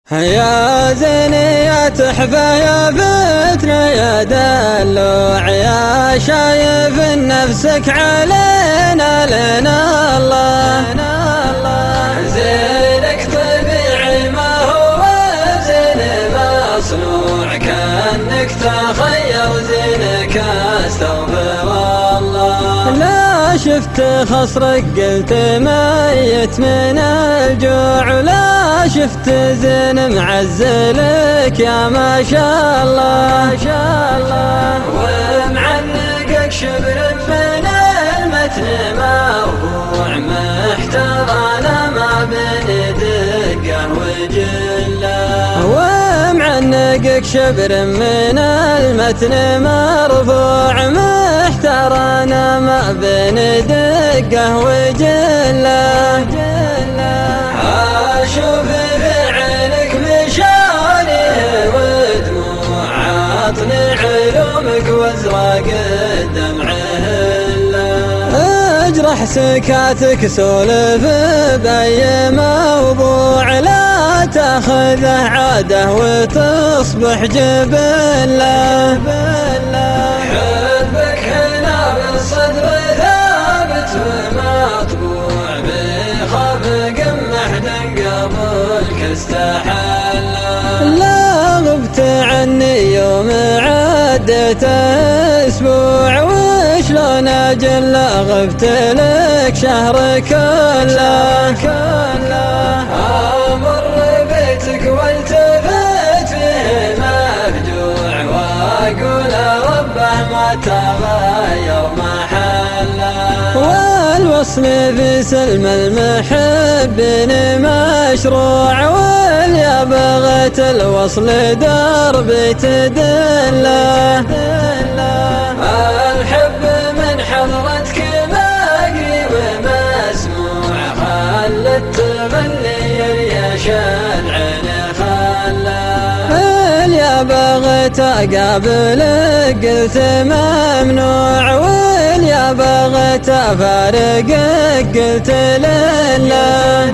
يا زيني يا تحفة يا فتنة يا دلوع يا شايف نفسك علينا لنا الله زينك طبيعي ما هو زين مصنوع كأنك تخير زينك استغفر الله لا شفت خصرك قلت ميت من الجوع لا شفت زين معزلك يا ما شاء الله ما شاء الله ومعنقك شبر من المتن مرفوع محتار انا ما بين دقه وجله ومعنقك شبر من المتن مرفوع محتار انا ما بين دقه وجله اشوف بعينك مشاني ودموع عطني علومك وازرق الدمع اجرح سكاتك سولف باي موضوع لا تاخذه عاده وتصبح جبله حبك هنا بالصدر ثابت ومطبوع بخفق قبلك استحل لا غبت عني يوم عدت اسبوع وشلون اجل غبت لك شهر كله امر بيتك والتفت فيه مفجوع واقول ربه ما تغير محله والوصل في سلم المحبين مشروع واليا بغت الوصل دربي تدله الحب من حضرتك باقي ومسموع خل التغني الياش العين خله اليا بغت اقابلك قلت ممنوع واليا بغت افارقك قلت لله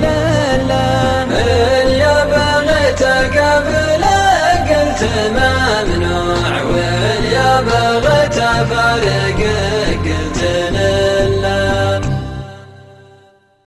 اليا بغت اقابلك قلت ممنوع واليا بغت افارقك قلت